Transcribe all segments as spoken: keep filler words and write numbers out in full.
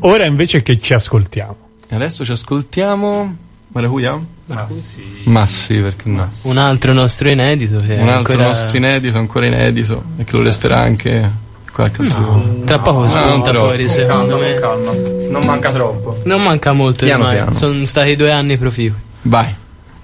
ora invece che ci ascoltiamo? Adesso ci ascoltiamo Maracuja? Ma sì. Ma sì, perché no? Un altro nostro inedito che Un altro ancora... nostro inedito, ancora inedito, e che lo resterà anche qualche altro. No, tra poco spunta fuori, secondo calma, me. calma. Non manca troppo. Non manca molto Piano ormai. piano. Sono stati due anni proficui. Vai.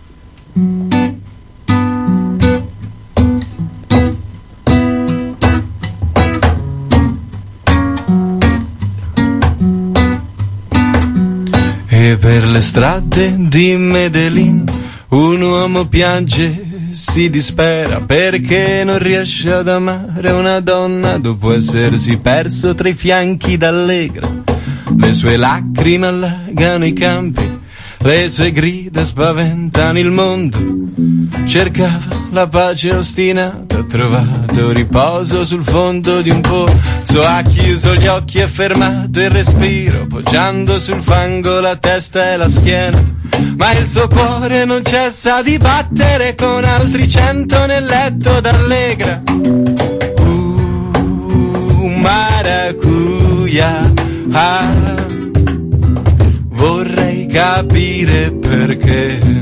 E per le strade di Medellin un uomo piange, si dispera perché non riesce ad amare una donna dopo essersi perso tra i fianchi d'Allegra. Le sue lacrime allagano i campi, le sue grida spaventano il mondo. Cercava la pace ostinata, ha trovato riposo sul fondo di un pozzo. Ha chiuso gli occhi e fermato il respiro, poggiando sul fango la testa e la schiena. Ma il suo cuore non cessa di battere con altri cento nel letto d'Allegra. Uh, maracuja, ah, vorrei capire perché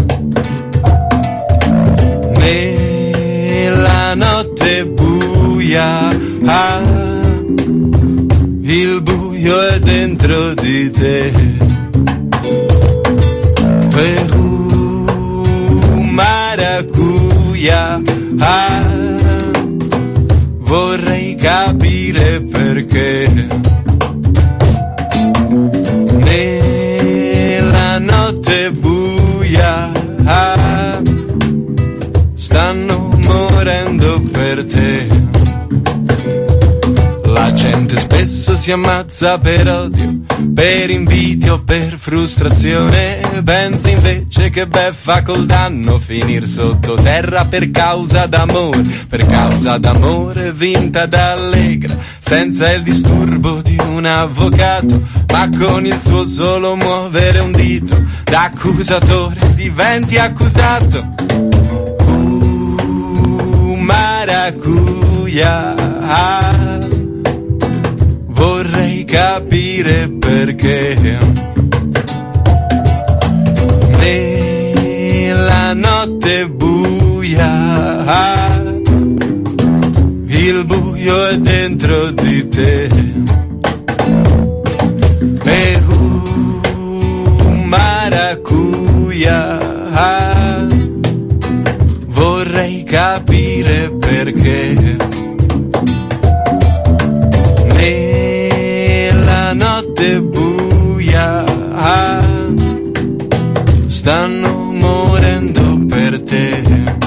nella notte buia, ah, il buio è dentro di te. Uh, maracuja, ah, vorrei capire perché nella notte buia, ah, stanno morendo per te. La gente spesso si ammazza per odio, per invidia o per frustrazione. Pensa invece che beffa col danno finir sottoterra per causa d'amore, per causa d'amore vinta da Allegra, senza il disturbo di un avvocato, ma con il suo solo muovere un dito d'accusatore diventi accusato. Uh, maracuja, ah, vorrei capire perché nella notte buia, ah, il buio è dentro di te. E uh, maracuja, ah, vorrei capire perché nella notte buia, ah, stanno morendo per te.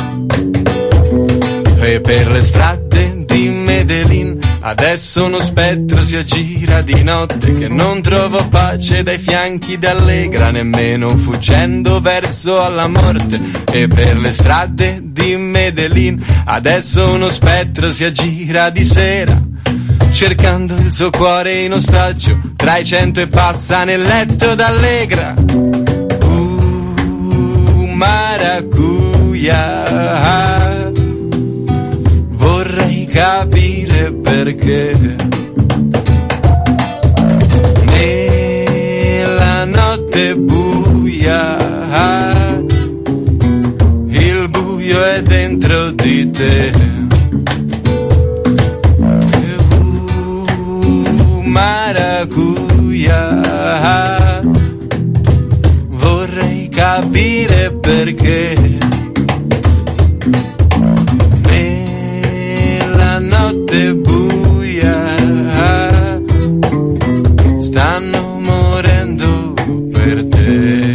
E per le strade di Medellin adesso uno spettro si aggira di notte, che non trova pace dai fianchi d'Allegra, nemmeno fuggendo verso alla morte. E per le strade di Medellin adesso uno spettro si aggira di sera, cercando il suo cuore in ostaggio tra i cento e passa nel letto d'Allegra. Uh, maracuja, ah, vorrei capire perché nella notte buia, ah, il buio è dentro di te. Maracuja, ah, vorrei capire perché nella notte buia, ah, stanno morendo per te.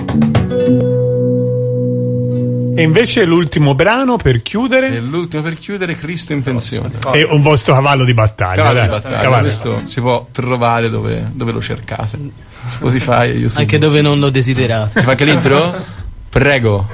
E invece l'ultimo brano per chiudere? E l'ultimo per chiudere, Cristo in pensione. È un vostro cavallo di battaglia. Cavallo dai. di battaglia. Cavallo. Questo si può trovare dove, dove lo cercate. Spotify, YouTube. Anche dove non lo desiderate. Ci fa anche l'intro? Prego.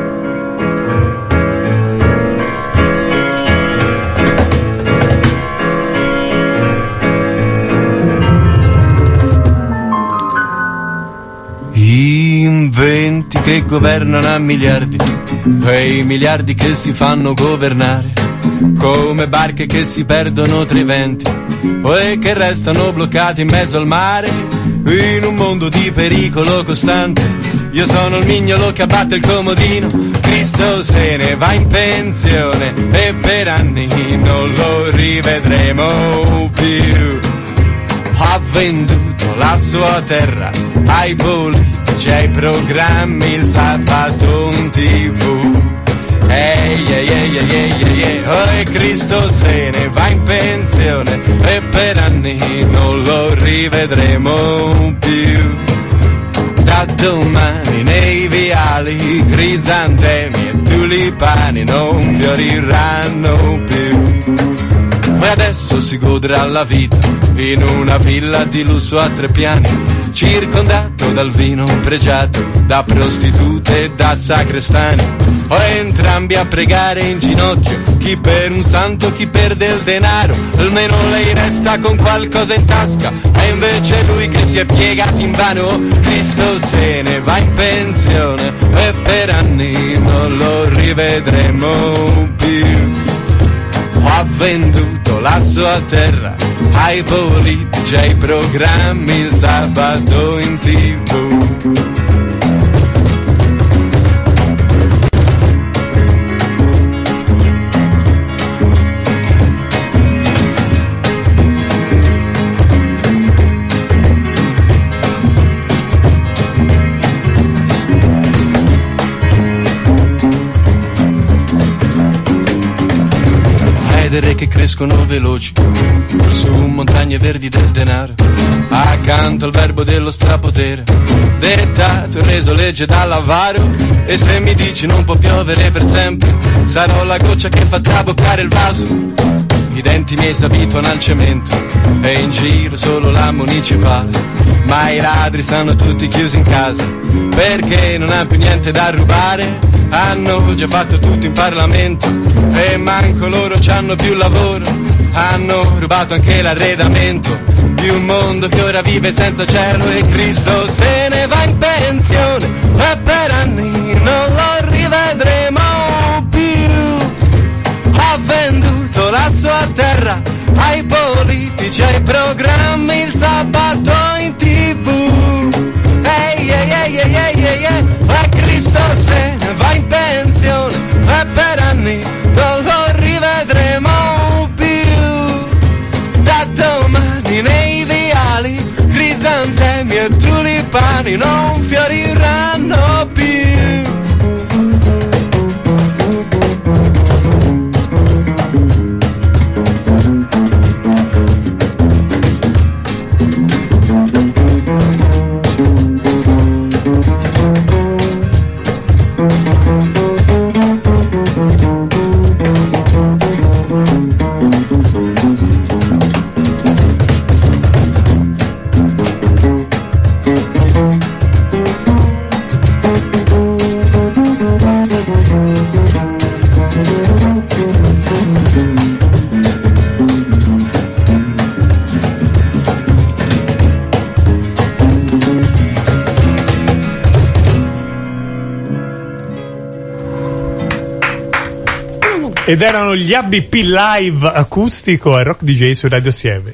Inventi che governano a miliardi, quei miliardi che si fanno governare, come barche che si perdono tra i venti, e che restano bloccati in mezzo al mare, in un mondo di pericolo costante. Io sono il mignolo che abbatte il comodino, Cristo se ne va in pensione e per anni non lo rivedremo più. Ha venduto la sua terra ai politici, ai programmi, il sabato in tv. Ehi, ehi, ehi, ehi, ehi, ehi, oh, e Cristo se ne va in pensione e per anni non lo rivedremo più. Da domani nei viali crisantemi e tulipani non fioriranno più. E adesso si godrà la vita in una villa di lusso a tre piani, circondato dal vino pregiato, da prostitute e da sacrestani. O entrambi a pregare in ginocchio, chi per un santo, chi per del denaro. Almeno lei resta con qualcosa in tasca, e invece lui che si è piegato in vano. Cristo se ne va in pensione e per anni non lo rivedremo più. Ha venduto la sua terra ai politici, ai programmi, il sabato in tv. Che crescono veloci su montagne verdi del denaro, accanto al verbo dello strapotere, dettato e reso legge dall'avaro. E se mi dici non può piovere per sempre, sarò la goccia che fa traboccare il vaso. I denti miei s'abituano al cemento e in giro solo la municipale, ma i ladri stanno tutti chiusi in casa perché non hanno più niente da rubare. Hanno già fatto tutto in Parlamento e manco loro c'hanno più lavoro. Hanno rubato anche l'arredamento di un mondo che ora vive senza cielo. E Cristo se ne va in pensione e per anni non lo rivedremo più. Ha venduto la sua terra ai politici, ai programmi, il sabato in tv. Ehi, ehi, ehi, ehi, ehi, ehi, ehi. E Cristo se ne va in pensione e per anni non lo rivedremo più. Da domani nei viali crisantemi e tulipani non fioriranno più. Ed erano gli A B P live acustico a Rock D J su Radio Sieve.